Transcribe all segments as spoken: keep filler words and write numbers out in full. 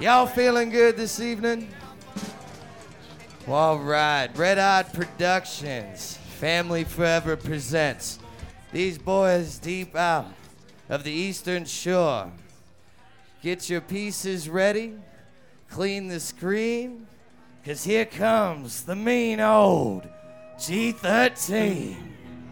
Y'all feeling good this evening? Well, all right. Red Hot Productions, Family Forever presents these boys deep out of the Eastern Shore. Get your pieces ready, clean the screen, because here comes the mean old G thirteen.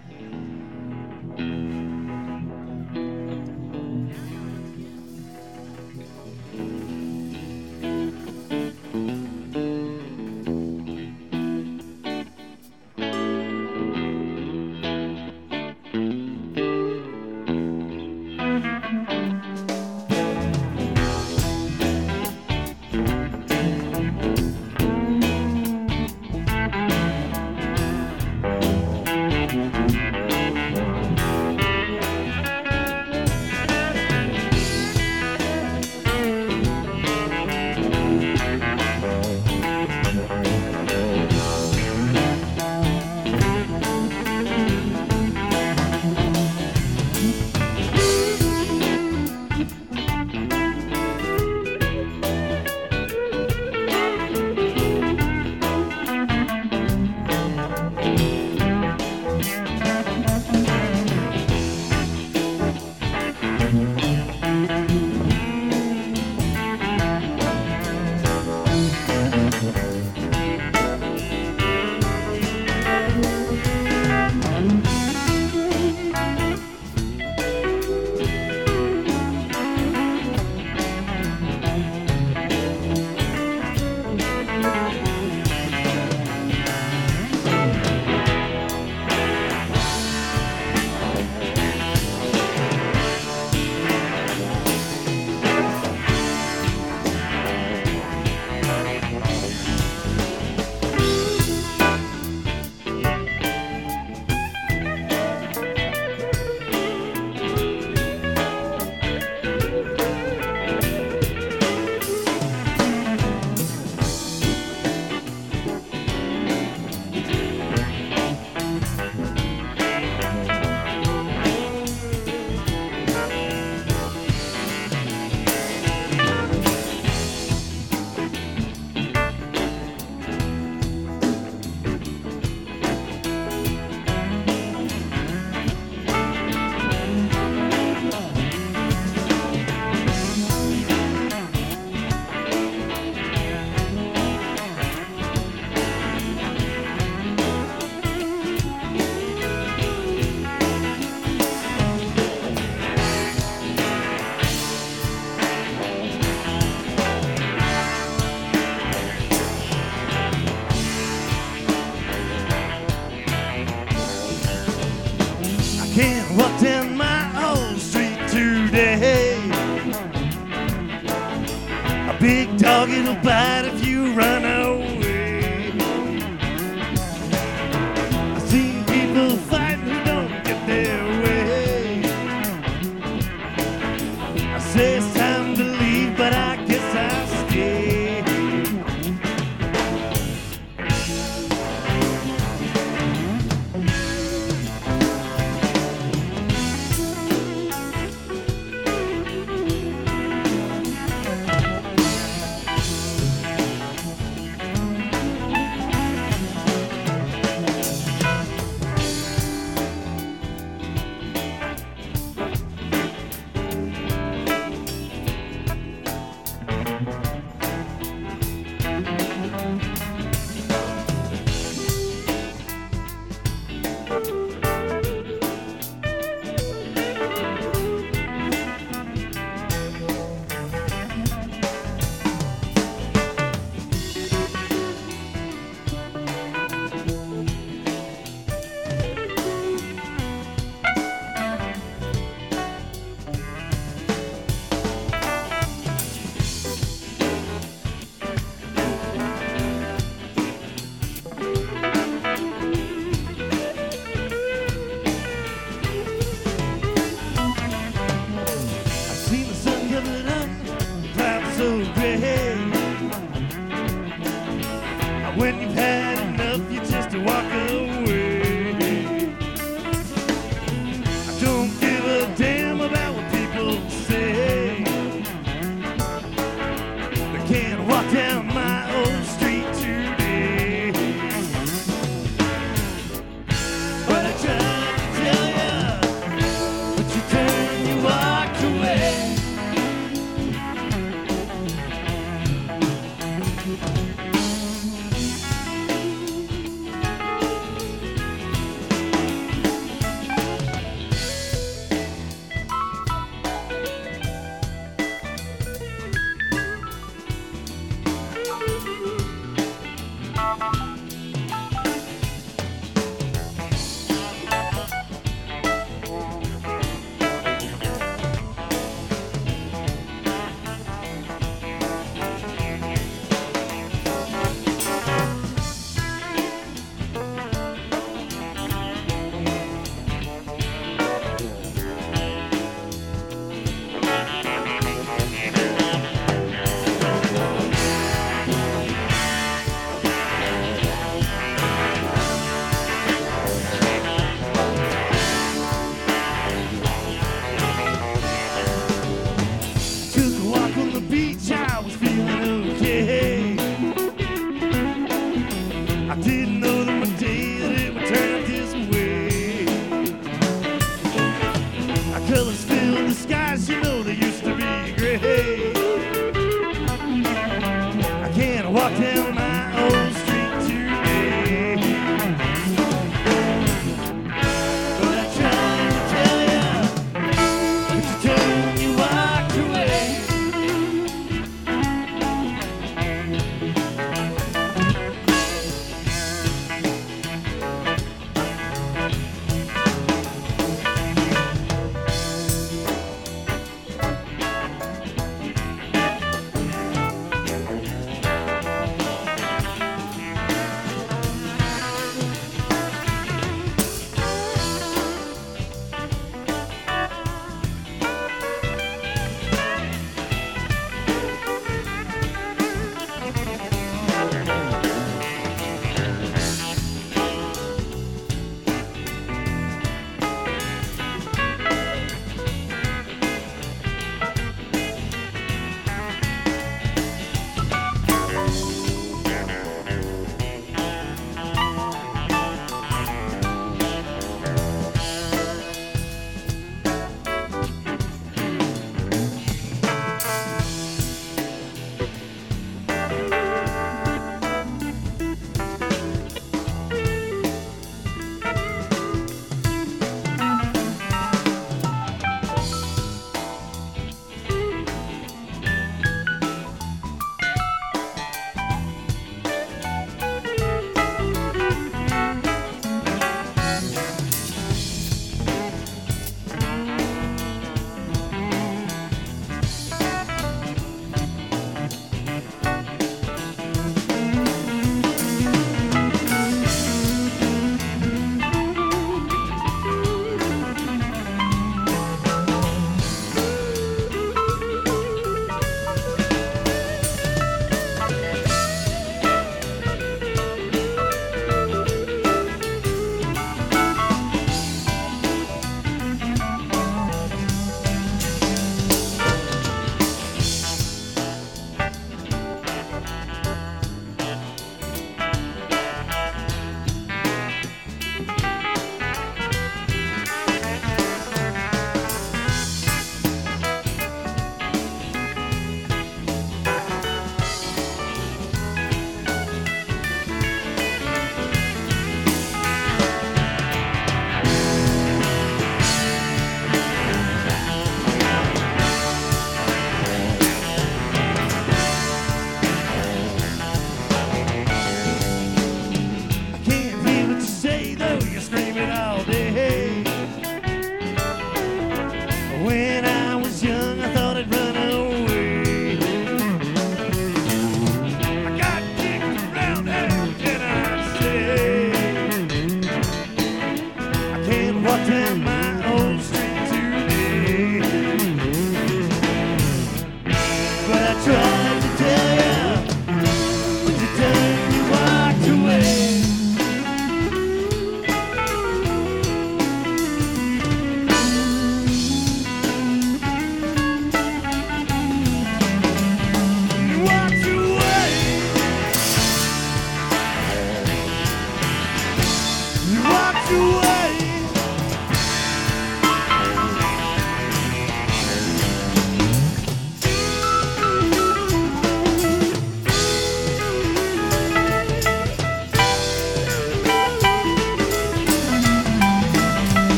Can't walk down my old street today. A big dog, it'll bite if you run away. I've seen people fighting who don't get their way. I say it's time to leave, but I guess I'll stay. When you've had enough, you just walk away. I don't give a damn about what people say. The walk down my old street today. What I tried to tell you, but you turned, you walked away.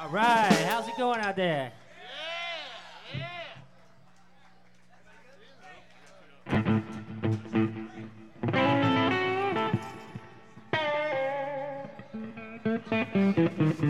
All right, how's it going out there? Yeah, yeah.